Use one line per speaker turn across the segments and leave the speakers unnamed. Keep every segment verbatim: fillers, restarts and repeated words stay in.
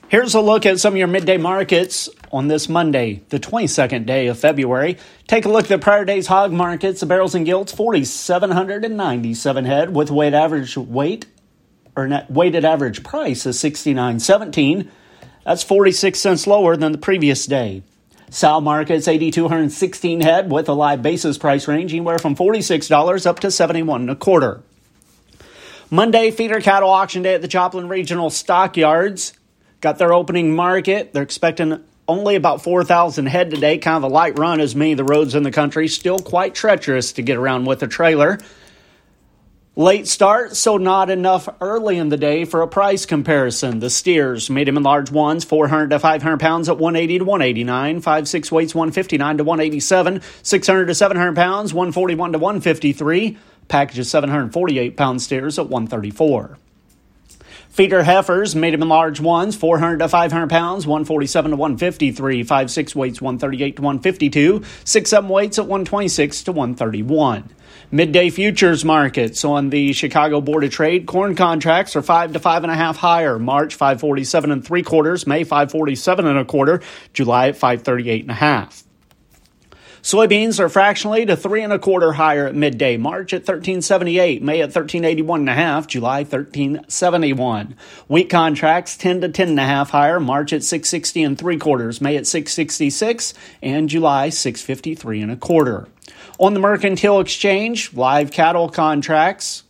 Here's a look at some of your midday markets on this Monday, the twenty-second day of February. Take a look at the prior day's hog markets. The barrels and gilts, four thousand seven hundred ninety-seven head with weighted average weight or net weighted average price of sixty-nine seventeen. That's forty-six cents lower than the previous day. Sow markets, eight thousand two hundred sixteen head with a live basis price range anywhere from forty-six dollars up to seventy-one and a quarter. Monday, feeder cattle auction day at the Joplin Regional Stockyards. Got their opening market. They're expecting only about four thousand head today. Kind of a light run as many of the roads in the country. Still quite treacherous to get around with a trailer. Late start, so not enough early in the day for a price comparison. The steers, medium and large ones, four hundred to five hundred pounds at one eighty to one eighty-nine. five six weights, one fifty-nine to one eighty-seven. six hundred to seven hundred pounds, one forty-one to one fifty-three. Package of seven hundred forty-eight pound steers at one thirty-four. Feeder heifers, medium and large ones, four hundred to five hundred pounds, one forty-seven to one fifty-three. five six weights, one thirty-eight to one fifty-two. six seven weights at one twenty-six to one thirty-one. Midday futures markets on the Chicago Board of Trade. Corn contracts are five to five and a half higher. March five forty-seven and three quarters. May five forty-seven and a quarter. July at five thirty-eight and a half. Soybeans are fractionally to three and a quarter higher at midday. March at thirteen seventy-eight, May at thirteen eighty-one and a half, July thirteen seventy-one. Wheat contracts ten to ten and a half higher. March at six sixty and three quarters, May at six sixty-six, and July six fifty-three and a quarter. On the Mercantile Exchange, live cattle contracts.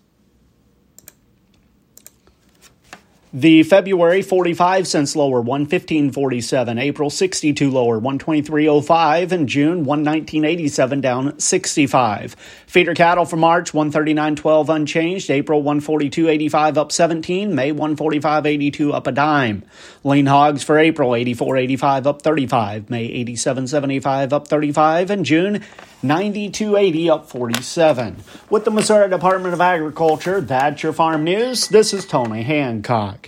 The February forty-five cents lower, one fifteen forty-seven. April sixty-two lower, one twenty-three oh five. And June one nineteen eighty-seven down sixty-five. Feeder cattle for March one thirty-nine twelve unchanged. April one forty-two eighty-five up seventeen. May one forty-five eighty-two up a dime. Lean hogs for April eighty-four eighty-five up thirty-five. May eighty-seven seventy-five up thirty-five. And June ninety-two eighty up forty-seven. With the Missouri Department of Agriculture, that's your farm news. This is Tony Hancock.